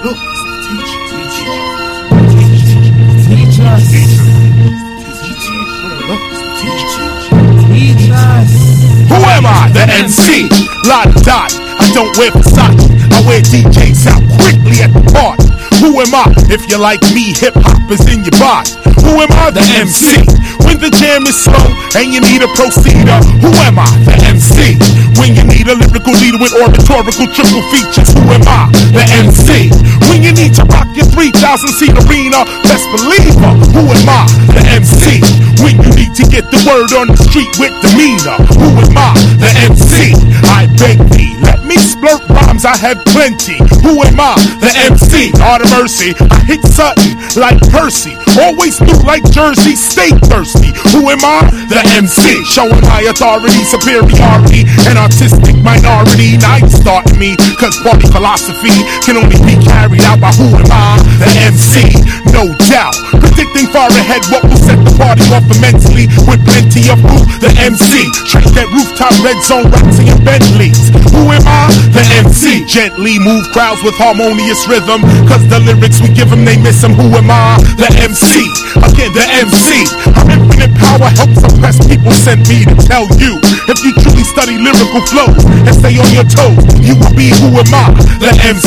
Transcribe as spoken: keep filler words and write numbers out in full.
Teach us. Teach us. Who am I? The M C. Lot dot. I don't wear Versace. I wear D Js out quickly at the party. Who am I? If you're like me, hip hop is in your body. Who am I? The M C. When the jam is slow and you need a proceeder, who am I? The M C. When you need a lyrical leader with oratorical triple features, who am I? The M C. When you need to rock your three thousand seat arena, best believer, who am I? The M C. When you need to get the word on the street with demeanor, who am I? The M C. I beg thee, let me splurt rhymes, I have plenty. Who am I? The M C. Heart of mercy, I hit something like Percy. Always new like Jersey, stay thirsty. Who am I? The M C. Showing my authority, superiority, and artistic minority. Now you starting me, cause party philosophy can only be carried out by who am I? The M C. No doubt. Predicting far ahead what will set the party off immensely with plenty of who? The M C. Train that rooftop, red zone, Roxy and Bentleys. Who am I? The M C. Gently move crowds with harmonious rhythm, cause the lyrics we give them, they miss them. Who am I? The M C. Again, the M C. Her infinite power helps oppress people, sent me to tell you. If you truly study lyrical flows and stay on your toes, you will be who am I? The M C.